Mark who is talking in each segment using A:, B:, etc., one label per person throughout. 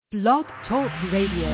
A: Blog Talk Radio.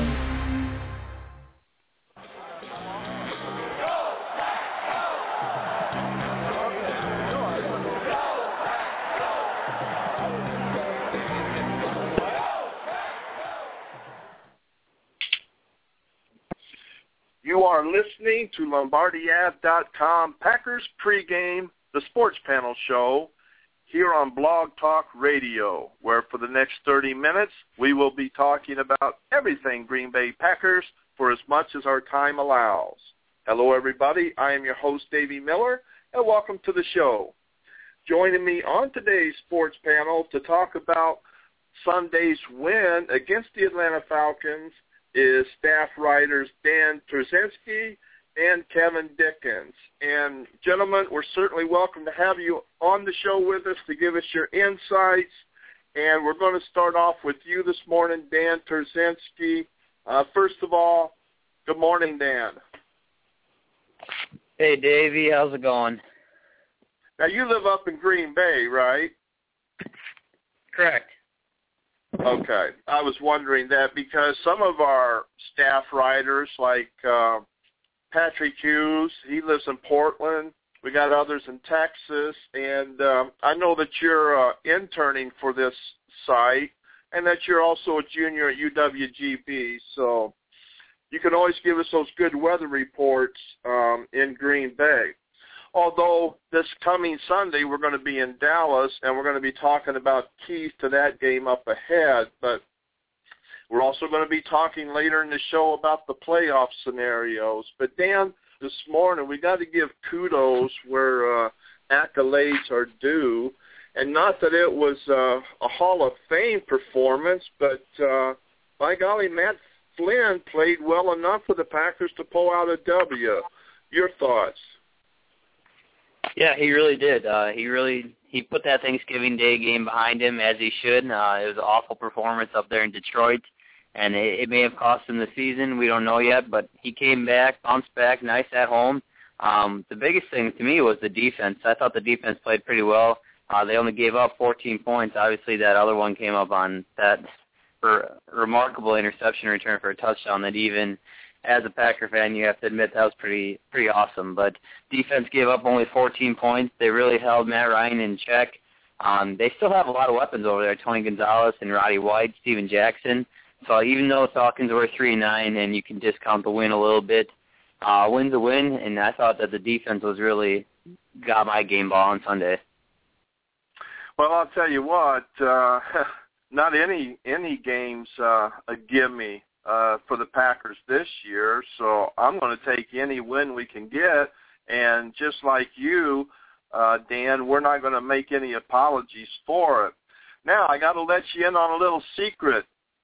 B: You are listening to LombardiAv.com Packers Pregame, the Sports Panel Show, here on Blog Talk Radio, where for the next 30 minutes we will be talking about everything Green Bay Packers for as much as our time allows. Hello, everybody. I am your host, Davey Miller, and welcome to the show. Joining me on today's sports panel to talk about Sunday's win against the Atlanta Falcons is staff writers Dan Terzinski and Kevin Dickens. And, gentlemen, we're certainly welcome to have you on the show with us to give us your insights. And we're going to start off with you this morning, Dan Terzinski. First of all, good morning, Dan.
C: Hey, Davey. How's it going?
B: Now, you live up in Green Bay, right?
C: Correct.
B: Okay. I was wondering that because some of our staff writers, like Patrick Hughes, he lives in Portland. We got others in Texas. And I know that you're interning for this site and that you're also a junior at UWGB. So you can always give us those good weather reports in Green Bay. Although this coming Sunday we're going to be in Dallas and we're going to be talking about keys to that game up ahead. But we're also going to be talking later in the show about the playoff scenarios. But, Dan, this morning we got to give kudos where accolades are due. And not that it was a Hall of Fame performance, but by golly, Matt Flynn played well enough for the Packers to pull out a W. Your thoughts?
C: Yeah, he really did. He put that Thanksgiving Day game behind him as he should. It was an awful performance up there in Detroit, and it may have cost him the season. We don't know yet, but he came back, bounced back, nice at home. The biggest thing to me was the defense. I thought the defense played pretty well. They only gave up 14 points. Obviously, that other one came up on that remarkable interception return for a touchdown that even as a Packer fan, you have to admit that was pretty awesome. But defense gave up only 14 points. They really held Matt Ryan in check. They still have a lot of weapons over there, Tony Gonzalez and Roddy White, Steven Jackson. So even though the Falcons were 3-9 and you can discount the win a little bit, win's a win, and I thought that the defense was really got my game ball on Sunday.
B: Well, I'll tell you what, not any game's a gimme for the Packers this year, so I'm going to take any win we can get, and just like you, Dan, we're not going to make any apologies for it. Now, I got to let you in on a little secret.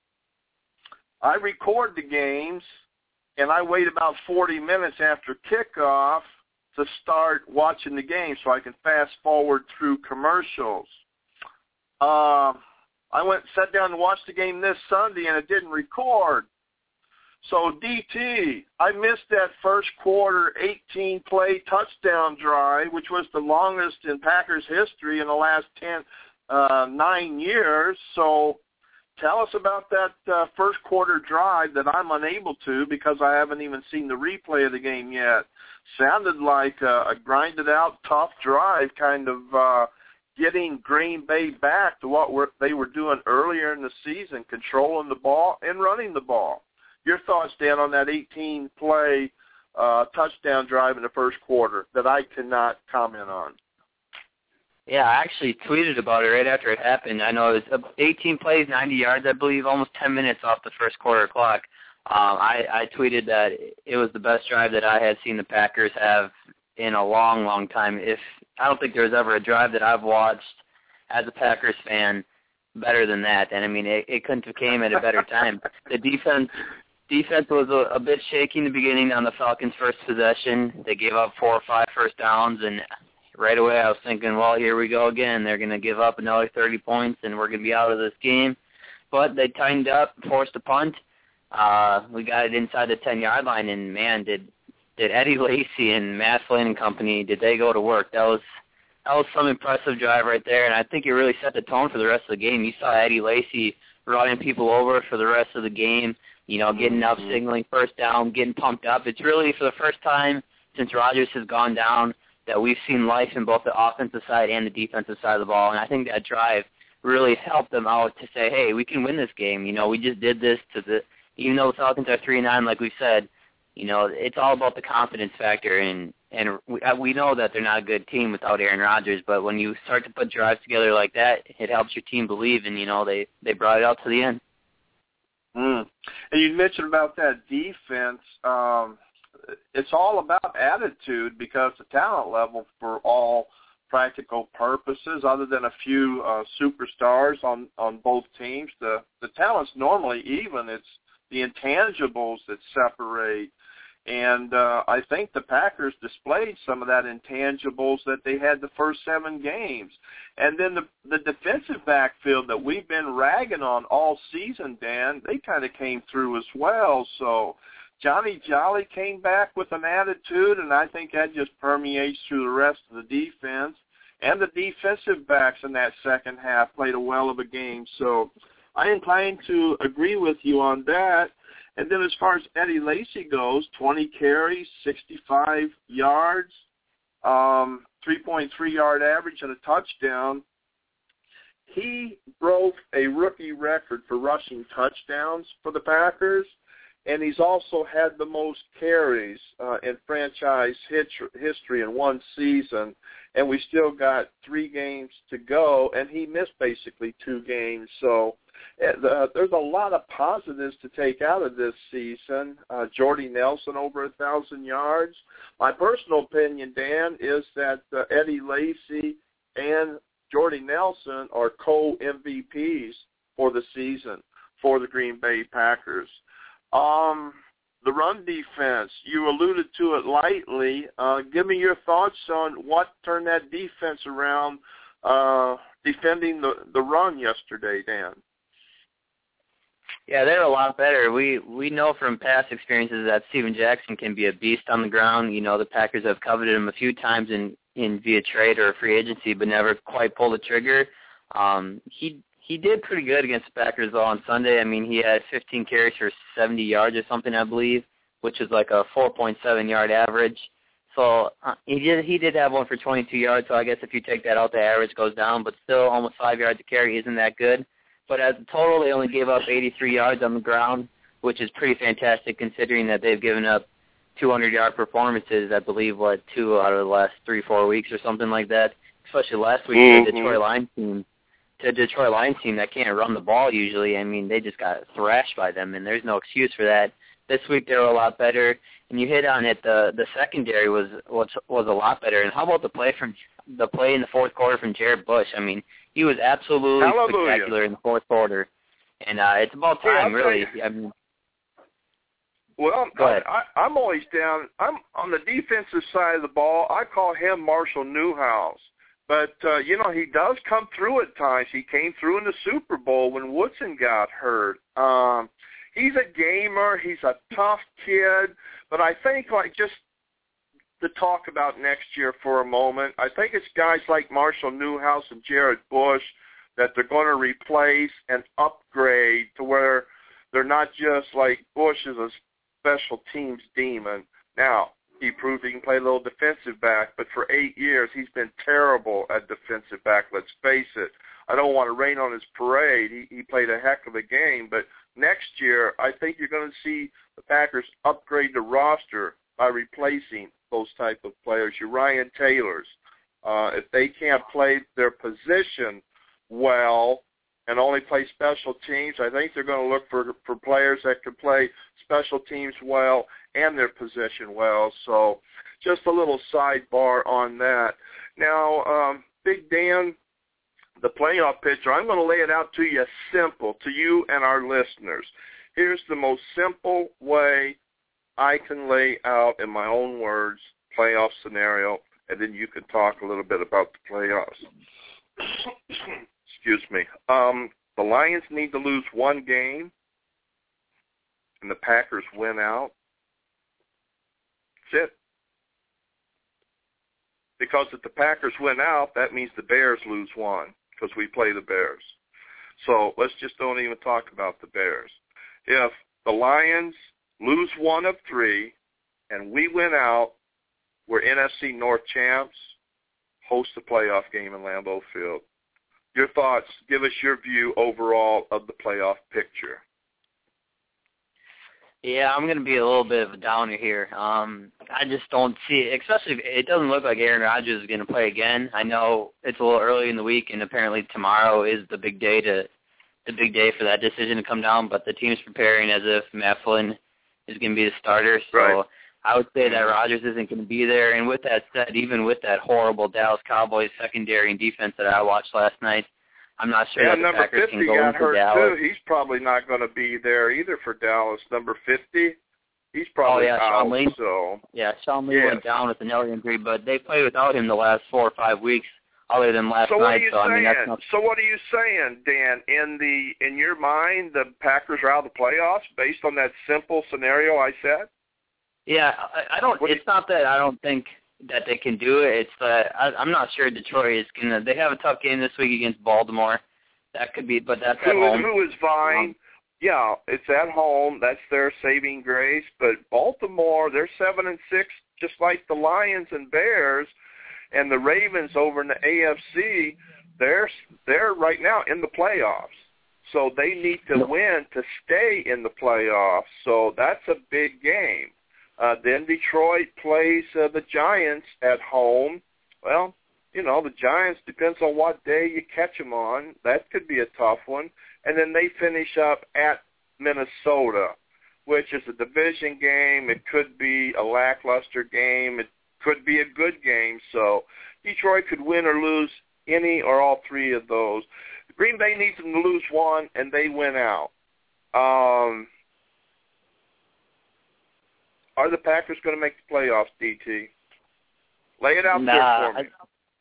B: I record the games, and I wait about 40 minutes after kickoff to start watching the game so I can fast forward through commercials. I sat down and watched the game this Sunday, and it didn't record. So, DT, I missed that first quarter 18-play touchdown drive, which was the longest in Packers history in the last 9 years. So tell us about that first quarter drive that I'm unable to because I haven't even seen the replay of the game yet. Sounded like a grinded-out, tough drive, kind of getting Green Bay back to what they were doing earlier in the season, controlling the ball and running the ball. Your thoughts, Dan, on that 18-play touchdown drive in the first quarter that I cannot comment on?
C: Yeah, I actually tweeted about it right after it happened. I know it was 18 plays, 90 yards, I believe, almost 10 minutes off the first quarter clock. I tweeted that it was the best drive that I had seen the Packers have in a long, long time. I don't think there was ever a drive that I've watched as a Packers fan better than that. And, I mean, it couldn't have came at a better time. The defense was a bit shaky in the beginning on the Falcons' first possession. They gave up 4 or 5 first downs, and right away I was thinking, well, here we go again. They're going to give up another 30 points, and we're going to be out of this game. But they tightened up, forced a punt. We got it inside the 10-yard line, and, man, did Eddie Lacy and Matt Flynn and company, did they go to work? That was some impressive drive right there, and I think it really set the tone for the rest of the game. You saw Eddie Lacy running people over for the rest of the game, getting up, signaling first down, getting pumped up. It's really for the first time since Rodgers has gone down that we've seen life in both the offensive side and the defensive side of the ball, and I think that drive really helped them out to say, hey, we can win this game. We just did this even though the Falcons are 3-9, like we said, it's all about the confidence factor, and we know that they're not a good team without Aaron Rodgers, but when you start to put drives together like that, it helps your team believe, and, they brought it out to the end.
B: And you mentioned about that defense. It's all about attitude because the talent level for all practical purposes, other than a few superstars on both teams, the talent's normally even. It's the intangibles that separate. And I think the Packers displayed some of that intangibles that they had the first 7 games. And then the defensive backfield that we've been ragging on all season, Dan, they kind of came through as well. So Johnny Jolly came back with an attitude, and I think that just permeates through the rest of the defense. And the defensive backs in that second half played a well of a game. So I incline to agree with you on that. And then as far as Eddie Lacy goes, 20 carries, 65 yards, 3.3-yard average and a touchdown. He broke a rookie record for rushing touchdowns for the Packers, and he's also had the most carries in franchise history in one season, and we still got 3 games to go, and he missed basically 2 games. So there's a lot of positives to take out of this season. Jordy Nelson over 1,000 yards. My personal opinion, Dan, is that Eddie Lacy and Jordy Nelson are co-MVPs for the season for the Green Bay Packers. The run defense, you alluded to it lightly. Give me your thoughts on what turned that defense around defending the run yesterday, Dan.
C: Yeah, they're a lot better. We know from past experiences that Steven Jackson can be a beast on the ground. The Packers have coveted him a few times in via trade or free agency, but never quite pulled the trigger. He did pretty good against the Packers on Sunday. I mean, he had 15 carries for 70 yards or something, I believe, which is like a 4.7-yard average. So he did have one for 22 yards, so I guess if you take that out, the average goes down, but still almost 5 yards a carry isn't that good. But as a total, they only gave up 83 yards on the ground, which is pretty fantastic considering that they've given up 200-yard performances, I believe, 2 out of the last 3-4 weeks or something like that, especially last week to the Detroit Lions team that can't run the ball usually. I mean, they just got thrashed by them, and there's no excuse for that. This week they were a lot better, and you hit on it. The secondary was a lot better. And how about the play in the fourth quarter from Jared Bush? I mean, he was absolutely spectacular in the fourth quarter, and it's about time, really. I mean,
B: well, I'm always down. I'm on the defensive side of the ball. I call him Marshall Newhouse. But, he does come through at times. He came through in the Super Bowl when Woodson got hurt. He's a gamer. He's a tough kid. But I think, just to talk about next year for a moment, I think it's guys like Marshall Newhouse and Jared Bush that they're going to replace and upgrade to where they're not just like Bush is a special teams demon. Now, he proved he can play a little defensive back, but for 8 years he's been terrible at defensive back, let's face it. I don't want to rain on his parade. He played a heck of a game, but next year I think you're going to see the Packers upgrade the roster by replacing those type of players. Your Ryan Taylors, if they can't play their position well and only play special teams, I think they're going to look for players that can play special teams well and their position well. So just a little sidebar on that. Now, Big Dan, the playoff picture, I'm going to lay it out to you simple, to you and our listeners. Here's the most simple way I can lay out in my own words playoff scenario, and then you can talk a little bit about the playoffs. Excuse me. The Lions need to lose one game, and the Packers win out. That's it. Because if the Packers win out, that means the Bears lose one, because we play the Bears. So let's just don't even talk about the Bears. If the Lions lose 1 of 3 and we win out, we're NFC North champs, host a playoff game in Lambeau Field. Your thoughts, give us your view overall of the playoff picture.
C: Yeah, I'm going to be a little bit of a downer here. I just don't see it, especially if it doesn't look like Aaron Rodgers is going to play again. I know it's a little early in the week, and apparently tomorrow is the big day for that decision to come down, but the team's preparing as if Matt Flynn is going to be the starter. So
B: right.
C: I would say that Rodgers isn't going to be there. And with that said, even with that horrible Dallas Cowboys secondary and defense that I watched last night, I'm not sure that the Packers can go into Dallas.
B: Number 50 got hurt, too. He's probably not going to be there either for Dallas. Number 50, he's probably out.
C: Sean Lee.
B: So.
C: Yeah, Sean Lee went down with an elbow injury, but they played without him the last 4 or 5 weeks, other than last night.
B: So what are you saying, Dan? In your mind, the Packers are out of the playoffs based on that simple scenario I said?
C: Yeah, I don't. It's not that I don't think that they can do it. It's that I'm not sure Detroit is gonna. They have a tough game this week against Baltimore. That could be, but that's at home.
B: Who is vying? Yeah, it's at home. That's their saving grace. But Baltimore, they're 7-6, just like the Lions and Bears, and the Ravens over in the AFC. They're right now in the playoffs. So they need to win to stay in the playoffs. So that's a big game. Then Detroit plays the Giants at home. Well, the Giants, depends on what day you catch them on. That could be a tough one. And then they finish up at Minnesota, which is a division game. It could be a lackluster game. It could be a good game. So Detroit could win or lose any or all 3 of those. Green Bay needs them to lose 1, and they win out. Are the Packers going to make the playoffs, DT? Lay it out there for me.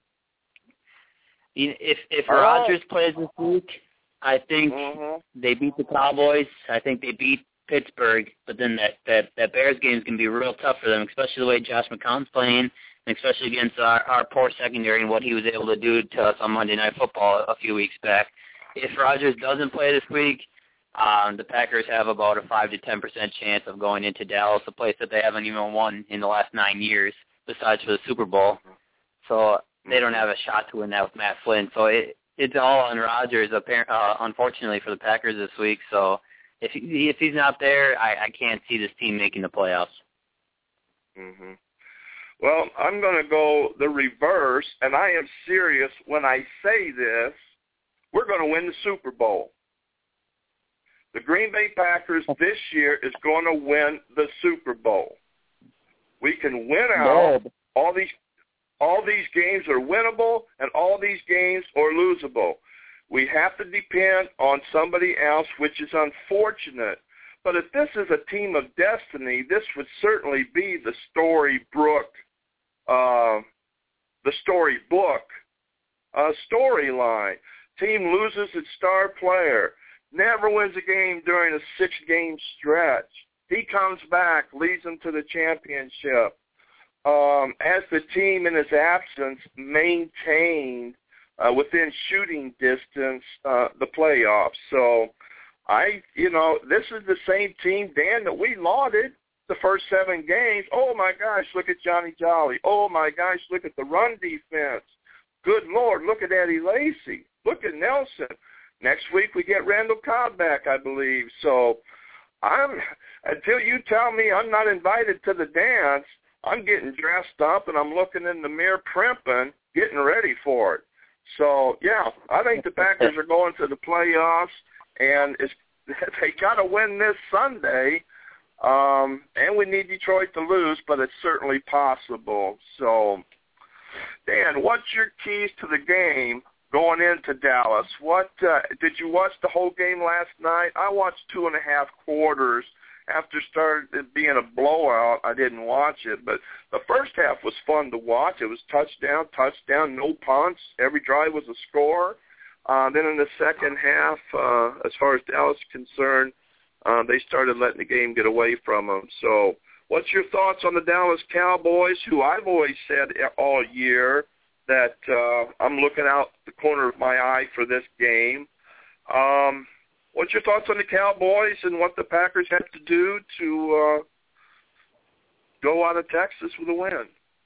C: If Rodgers plays this week, I think they beat the Cowboys. I think they beat Pittsburgh. But then that Bears game is going to be real tough for them, especially the way Josh McCown's playing, and especially against our poor secondary and what he was able to do to us on Monday Night Football a few weeks back. If Rodgers doesn't play this week, the Packers have about a 5 to 10% chance of going into Dallas, a place that they haven't even won in the last 9 years, besides for the Super Bowl. So they don't have a shot to win that with Matt Flynn. So it's all on Rodgers, unfortunately, for the Packers this week. So if he's not there, I can't see this team making the playoffs.
B: Mm-hmm. Well, I'm going to go the reverse, and I am serious when I say this. We're going to win the Super Bowl. The Green Bay Packers this year is going to win the Super Bowl. We can win out. All these games are winnable, and all these games are losable. We have to depend on somebody else, which is unfortunate. But if this is a team of destiny, this would certainly be the storybook storyline. Team loses its star player. Never wins a game during a 6-game stretch. He comes back, leads them to the championship. As the team in his absence maintained within shooting distance the playoffs. So this is the same team, Dan, that we lauded the first 7 games. Oh my gosh, look at Johnny Jolly. Oh my gosh, look at the run defense. Good Lord, look at Eddie Lacy. Look at Nelson. Next week we get Randall Cobb back, I believe. So until you tell me I'm not invited to the dance, I'm getting dressed up and I'm looking in the mirror primping, getting ready for it. So, yeah, I think the Packers are going to the playoffs, and they got to win this Sunday, and we need Detroit to lose, but it's certainly possible. So, Dan, what's your keys to the game going into Dallas? Did you watch the whole game last night? I watched 2.5 quarters. After it started being a blowout, I didn't watch it. But the first half was fun to watch. It was touchdown, no punts. Every drive was a score. Then in the second half, as far as Dallas is concerned, they started letting the game get away from them. So what's your thoughts on the Dallas Cowboys, who I've always said all year that I'm looking out the corner of my eye for this game? What's your thoughts on the Cowboys and what the Packers have to do to go out of Texas with a win?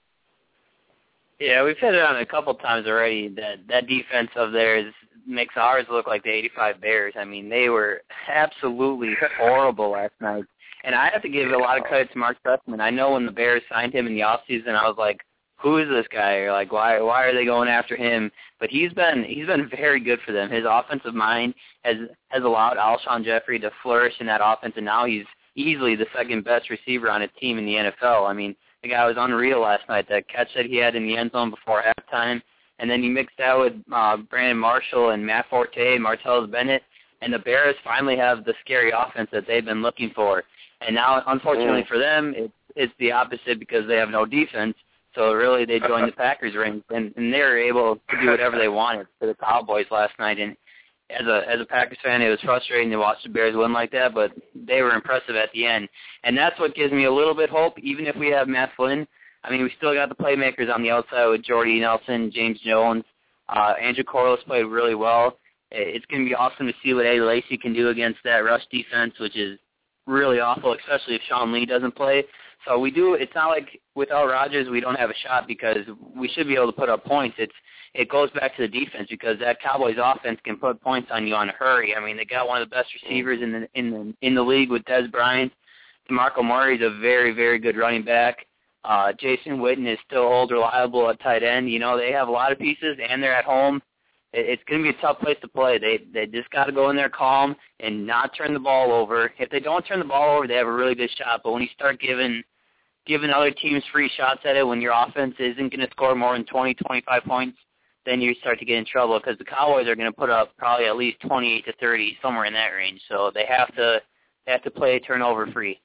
C: Yeah, we've hit it on a couple times already. That defense of theirs makes ours look like the '85 Bears. I mean, they were absolutely horrible last night. And I have to give a lot of credit to Mark Trestman. I know when the Bears signed him in the offseason, I was like, who is this guy? Or like, why are they going after him? But he's been very good for them. His offensive mind has allowed Alshon Jeffrey to flourish in that offense, and now he's easily the second best receiver on his team in the NFL. I mean, the guy was unreal last night. That catch that he had in the end zone before halftime, and then he mixed that with Brandon Marshall and Matt Forte, Martellus Bennett, and the Bears finally have the scary offense that they've been looking for. And now, unfortunately for them, it's the opposite because they have no defense. So really, they joined the Packers ranks, and they were able to do whatever they wanted for the Cowboys last night. And as a Packers fan, it was frustrating to watch the Bears win like that, but they were impressive at the end. And that's what gives me a little bit hope, even if we have Matt Flynn. I mean, we still got the playmakers on the outside with Jordy Nelson, James Jones. Andrew Corliss played really well. It's going to be awesome to see what Eddie Lacy can do against that rush defense, which is really awful, especially if Sean Lee doesn't play. So it's not like without Rodgers we don't have a shot because we should be able to put up points. It goes back to the defense because that Cowboys offense can put points on you on a hurry. I mean, they got one of the best receivers in the league with Dez Bryant. DeMarco Murray's a very, very good running back. Jason Witten is still old, reliable at tight end. You know, they have a lot of pieces, and they're at home. It's going to be a tough place to play. They just got to go in there calm and not turn the ball over. If they don't turn the ball over, they have a really good shot. But when you start giving other teams free shots at it, when your offense isn't going to score more than 20, 25 points, then you start to get in trouble because the Cowboys are going to put up probably at least 28 to 30, somewhere in that range. So they have to play turnover free.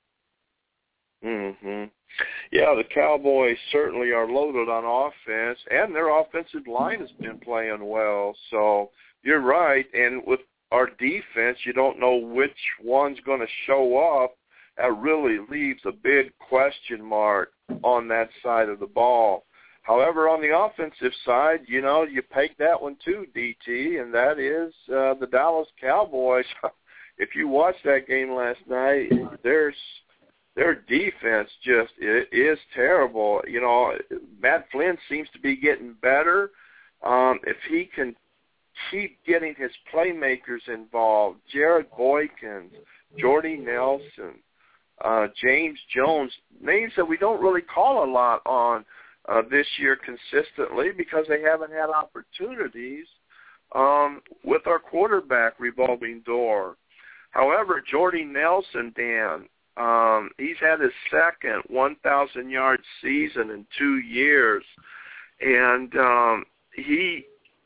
B: Mm-hmm. Yeah, the Cowboys certainly are loaded on offense, and their offensive line has been playing well. So you're right, and with our defense, you don't know which one's going to show up. That really leaves a big question mark on that side of the ball. However, on the offensive side, you know, you peg that one too, DT, and that is the Dallas Cowboys. If you watched that game last night, their defense just is terrible. You know, Matt Flynn seems to be getting better. If he can keep getting his playmakers involved, Jared Boykins, Jordy Nelson, James Jones, names that we don't really call a lot on this year consistently because they haven't had opportunities with our quarterback revolving door. However, Jordy Nelson, Dan, he's had his second 1,000-yard season in 2 years, and he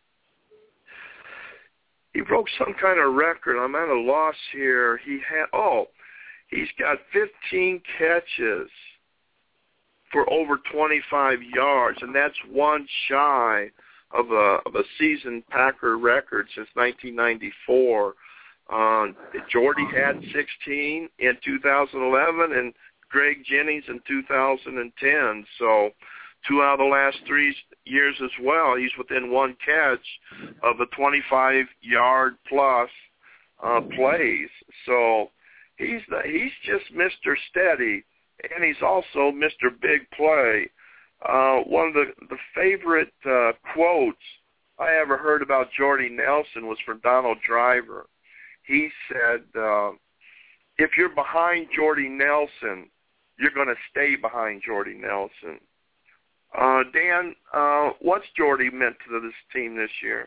B: broke some kind of record. I'm at a loss here. He's got 15 catches for over 25 yards, and that's one shy of a season Packer record since 1994. Jordy had 16 in 2011 and Greg Jennings in 2010. So 2 out of the last 3 years as well, he's within one catch of the 25-yard plus plays. So he's just Mr. Steady, and he's also Mr. Big Play. One of the favorite quotes I ever heard about Jordy Nelson was from Donald Driver. He said, if you're behind Jordy Nelson, you're going to stay behind Jordy Nelson. Dan, what's Jordy meant to this team this year?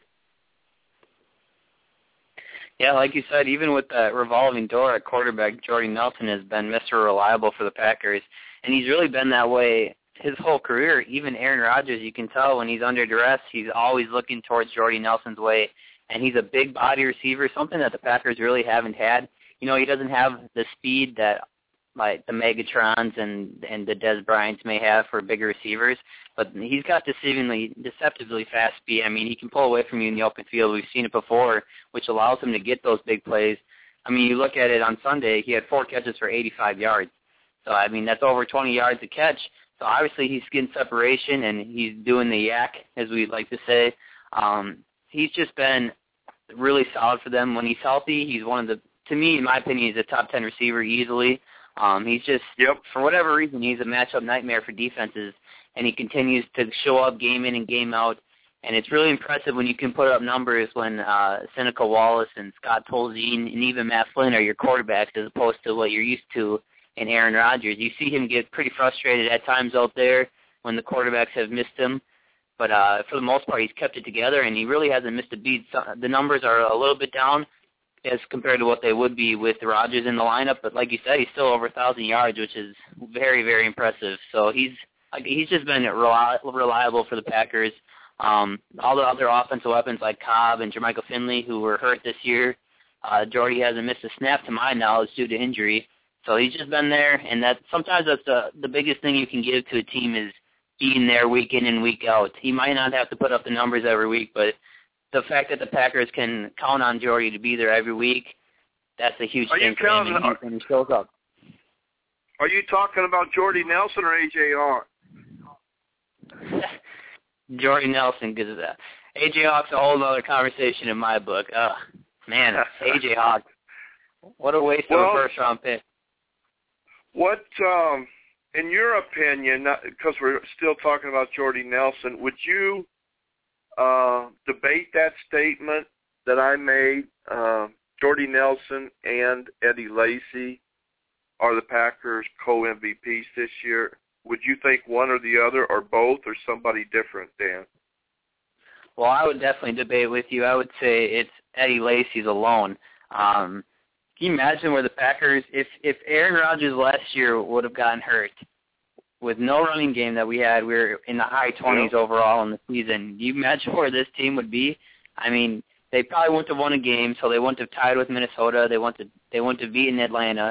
C: Yeah, like you said, even with that revolving door at quarterback, Jordy Nelson has been Mr. Reliable for the Packers, and he's really been that way his whole career. Even Aaron Rodgers, you can tell when he's under duress, he's always looking towards Jordy Nelson's way. And he's a big body receiver, something that the Packers really haven't had. You know, he doesn't have the speed that like the Megatrons and the Dez Bryants may have for bigger receivers, but he's got deceptively fast speed. I mean, he can pull away from you in the open field. We've seen it before, which allows him to get those big plays. I mean, you look at it on Sunday, he had 4 catches for 85 yards. So, I mean, that's over 20 yards a catch. So, obviously, he's getting separation, and he's doing the yak, as we like to say. He's just been really solid for them. When he's healthy, he's one of the, to me, in my opinion, he's a top 10 receiver easily. He's just, for whatever reason, he's a matchup nightmare for defenses, and he continues to show up game in and game out. And it's really impressive when you can put up numbers when Seneca Wallace and Scott Tolzien and even Matt Flynn are your quarterbacks as opposed to what you're used to in Aaron Rodgers. You see him get pretty frustrated at times out there when the quarterbacks have missed him. But for the most part, he's kept it together, and he really hasn't missed a beat. So the numbers are a little bit down as compared to what they would be with Rodgers in the lineup. But like you said, he's still over 1,000 yards, which is very, very impressive. So he's just been reliable for the Packers. All the other offensive weapons like Cobb and Jermichael Finley, who were hurt this year, Jordy hasn't missed a snap to my knowledge due to injury. So he's just been there, and that sometimes that's the biggest thing you can give to a team is being there week in and week out. He might not have to put up the numbers every week, but the fact that the Packers can count on Jordy to be there every week, that's a huge thing for him, and he shows up.
B: Are you talking about Jordy Nelson or A.J. Hawk?
C: Jordy Nelson, because A.J. Hawk's a whole other conversation in my book. Man, A.J. Hawk, what a waste of a first-round pick.
B: What, in your opinion, because we're still talking about Jordy Nelson, would you debate that statement that I made? Jordy Nelson and Eddie Lacy are the Packers co-MVPs this year. Would you think one or the other or both or somebody different, Dan?
C: Well, I would definitely debate with you. I would say it's Eddie Lacy's alone. Can you imagine where the Packers, if Aaron Rodgers last year would have gotten hurt with no running game that we had, we were in the high 20s overall in the season. Do you imagine where this team would be? I mean, they probably wouldn't have won a game, so they wouldn't have tied with Minnesota. They wouldn't have beaten Atlanta.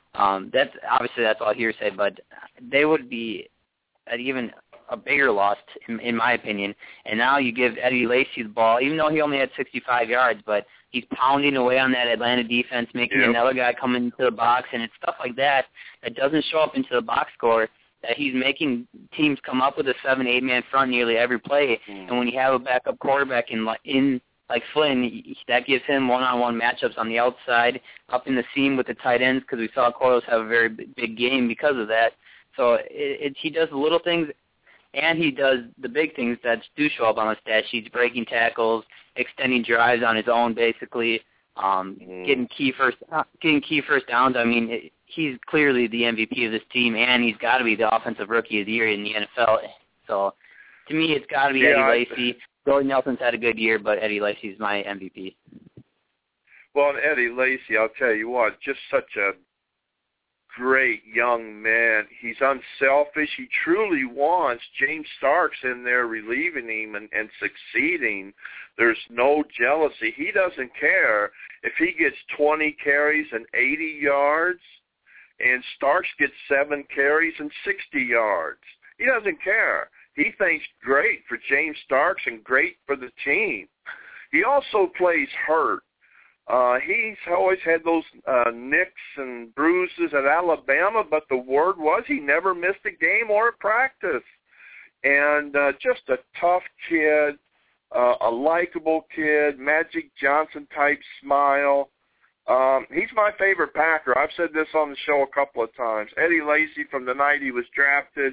C: That's all hearsay, but they would be at even a bigger loss, in my opinion. And now you give Eddie Lacy the ball, even though he only had 65 yards, but he's pounding away on that Atlanta defense, making another guy come into the box, and it's stuff like that that doesn't show up into the box score, that he's making teams come up with a 7-8-man front nearly every play. And when you have a backup quarterback in like Flynn, that gives him one-on-one matchups on the outside, up in the seam with the tight ends, because we saw Quarles have a very big game because of that. So he does the little things, and he does the big things that do show up on the stat sheets, breaking tackles, extending drives on his own, basically, getting key first downs. I mean, he's clearly the MVP of this team, and he's got to be the offensive rookie of the year in the NFL. So to me, it's got to be Eddie Lacy. Jordy Nelson's had a good year, but Eddie Lacy's my MVP.
B: Well, and Eddie Lacy, I'll tell you what, just such a great young man. He's unselfish. He truly wants James Starks in there relieving him and succeeding. There's no jealousy. He doesn't care if he gets 20 carries and 80 yards and Starks gets 7 carries and 60 yards. He doesn't care. He thinks great for James Starks and great for the team. He also plays hurt. He's always had those nicks and bruises at Alabama, but the word was he never missed a game or a practice. And just a tough kid, a likable kid, Magic Johnson-type smile. He's my favorite Packer. I've said this on the show a couple of times. Eddie Lacy, from the night he was drafted,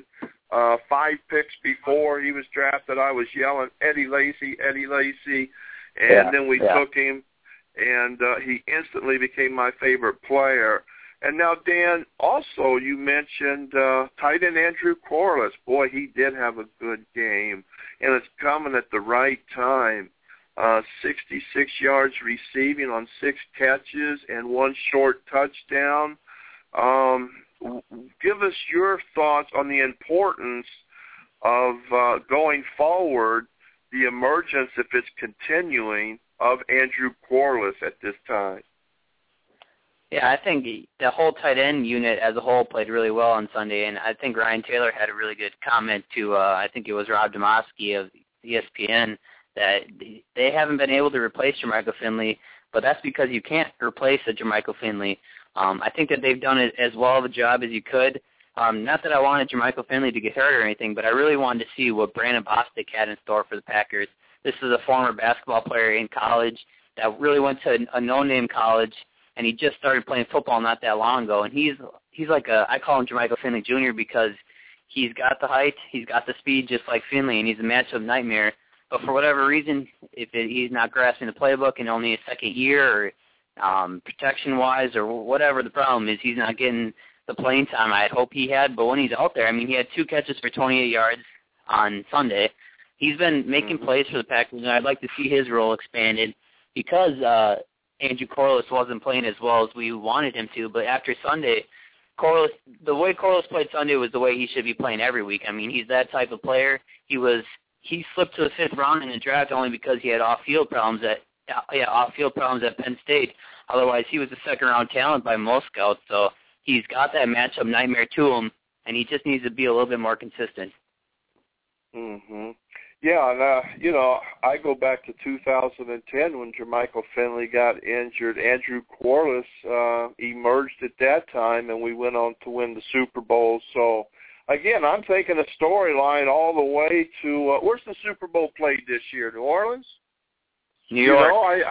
B: 5 picks before he was drafted, I was yelling, Eddie Lacy, Eddie Lacy. And then we took him, and he instantly became my favorite player. And now, Dan, also you mentioned tight end Andrew Quarles. Boy, he did have a good game, and it's coming at the right time. 66 yards receiving on 6 catches and 1 short touchdown. Give us your thoughts on the importance of going forward, the emergence, if it's continuing, of Andrew Quarles at this time.
C: Yeah, I think the whole tight end unit as a whole played really well on Sunday, and I think Ryan Taylor had a really good comment to, I think it was Rob Demovsky of ESPN, that they haven't been able to replace Jermichael Finley, but that's because you can't replace a Jermichael Finley. I think that they've done as well of a job as you could. Not that I wanted Jermichael Finley to get hurt or anything, but I really wanted to see what Brandon Bostic had in store for the Packers. This is a former basketball player in college. that really went to a no-name college, and he just started playing football not that long ago. And he's like I call him Jermichael Finley Jr. because he's got the height, he's got the speed just like Finley, and he's a matchup nightmare. But for whatever reason, he's not grasping the playbook in only a second year, or protection-wise, or whatever the problem is, he's not getting the playing time I'd hope he had. But when he's out there, I mean, he had 2 catches for 28 yards on Sunday. He's been making plays for the Packers, and I'd like to see his role expanded because Andrew Corliss wasn't playing as well as we wanted him to. But after Sunday, the way Corliss played Sunday was the way he should be playing every week. I mean, he's that type of player. He slipped to the 5th round in the draft only because he had off-field problems at Penn State. Otherwise, he was a second-round talent by most scouts. So he's got that matchup nightmare to him, and he just needs to be a little bit more consistent.
B: Yeah, and, I go back to 2010 when Jermichael Finley got injured. Andrew Corliss emerged at that time, and we went on to win the Super Bowl. So, again, I'm taking a storyline all the way to where's the Super Bowl played this year? New Orleans?
C: New York.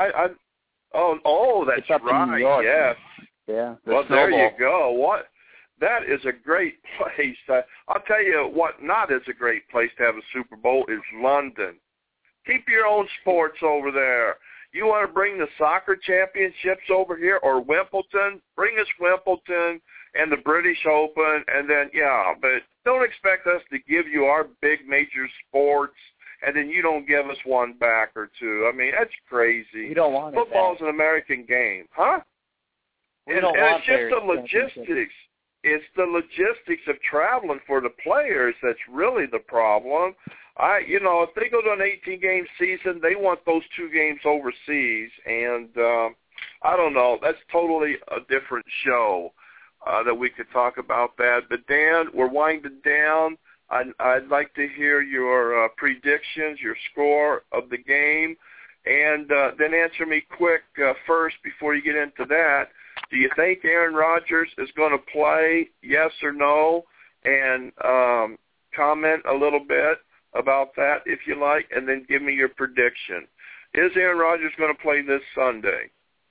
B: That's right. Yes.
C: Yeah.
B: Well, there you go. That is a great place. I'll tell you what not is a great place to have a Super Bowl is London. Keep your own sports over there. You want to bring the soccer championships over here or Wimbledon? Bring us Wimbledon and the British Open, and then, but don't expect us to give you our big major sports, and then you don't give us one back or two. I mean, that's crazy.
C: You don't want it.
B: Football's an American game, huh? And it's just the logistics. It's the logistics of traveling for the players that's really the problem. If they go to an 18-game season, they want those 2 games overseas, and I don't know. That's totally a different show that we could talk about that. But, Dan, we're winding down. I'd like to hear your predictions, your score of the game, and then answer me quick first before you get into that. Do you think Aaron Rodgers is going to play, yes or no, and comment a little bit about that if you like, and then give me your prediction. Is Aaron Rodgers going to play this Sunday?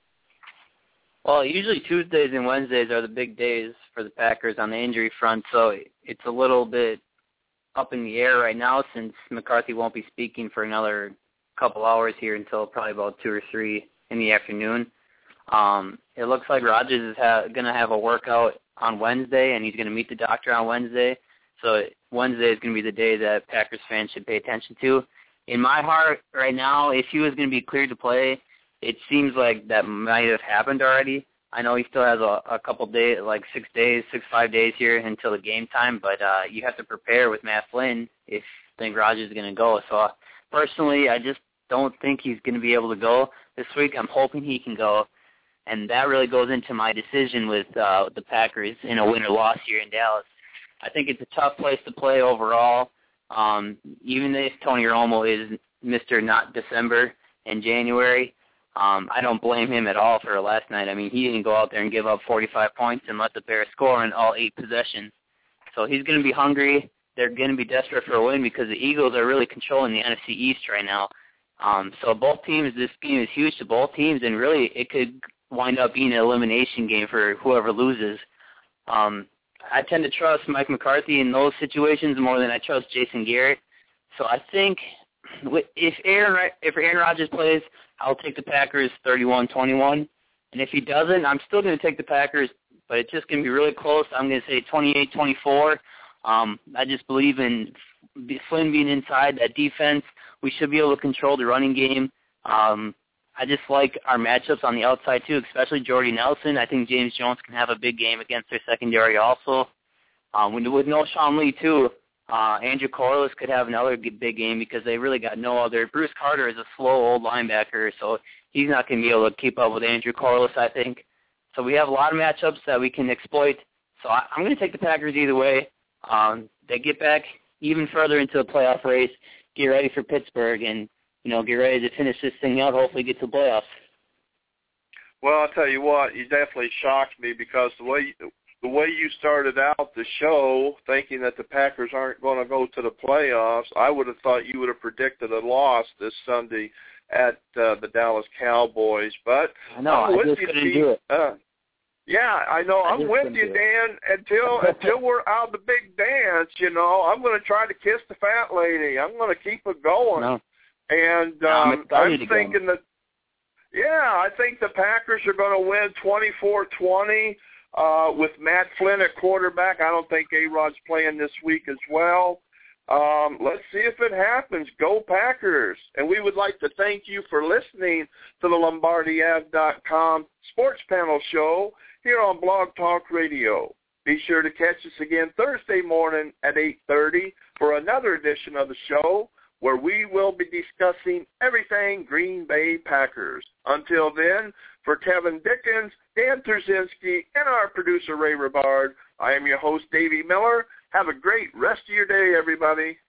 C: Well, usually Tuesdays and Wednesdays are the big days for the Packers on the injury front, so it's a little bit up in the air right now since McCarthy won't be speaking for another couple hours here until probably about 2 or 3 in the afternoon. It looks like Rodgers is going to have a workout on Wednesday, and he's going to meet the doctor on Wednesday. So Wednesday is going to be the day that Packers fans should pay attention to. In my heart right now, if he was going to be cleared to play, it seems like that might have happened already. I know he still has a couple days, like 5 days here until the game time, but you have to prepare with Matt Flynn if you think Rodgers is going to go. So personally, I just don't think he's going to be able to go this week. I'm hoping he can go. And that really goes into my decision with the Packers in a win or loss here in Dallas. I think it's a tough place to play overall. Even if Tony Romo is Mr. Not December and January, I don't blame him at all for last night. I mean, he didn't go out there and give up 45 points and let the Bears score in all 8 possessions. So he's going to be hungry. They're going to be desperate for a win because the Eagles are really controlling the NFC East right now. So both teams, this game is huge to both teams, and really it could wind up being an elimination game for whoever loses. I tend to trust Mike McCarthy in those situations more than I trust Jason Garrett. So I think if Aaron Rodgers plays, I'll take the Packers 31-21. And if he doesn't, I'm still going to take the Packers, but it's just going to be really close. I'm going to say 28-24. I just believe in Flynn being inside that defense. We should be able to control the running game. I just like our matchups on the outside, too, especially Jordy Nelson. I think James Jones can have a big game against their secondary also. With no Sean Lee, too, Andrew Corliss could have another big game because they really got no other. Bruce Carter is a slow old linebacker, so he's not going to be able to keep up with Andrew Corliss, I think. So we have a lot of matchups that we can exploit. So I'm going to take the Packers either way. They get back even further into the playoff race, get ready for Pittsburgh, and get ready to finish this thing out, hopefully get to the playoffs.
B: Well, I'll tell you what, you definitely shocked me because the way you started out the show thinking that the Packers aren't going to go to the playoffs, I would have thought you would have predicted a loss this Sunday at the Dallas Cowboys. But
C: I know,
B: I'm with
C: I just
B: you,
C: couldn't
B: Pete.
C: do it.
B: Yeah, I know. I'm with you, Dan. Until we're out of the big dance, I'm going to try to kiss the fat lady. I'm going to keep it going.
C: No.
B: And I'm thinking that, I think the Packers are going to win 24-20 with Matt Flynn at quarterback. I don't think A-Rod's playing this week as well. Let's see if it happens. Go Packers. And we would like to thank you for listening to the LombardiAv.com Sports Panel Show here on Blog Talk Radio. Be sure to catch us again Thursday morning at 8:30 for another edition of the show where we will be discussing everything Green Bay Packers. Until then, for Kevin Dickens, Dan Terzinski, and our producer Ray Ribard, I am your host, Davey Miller. Have a great rest of your day, everybody.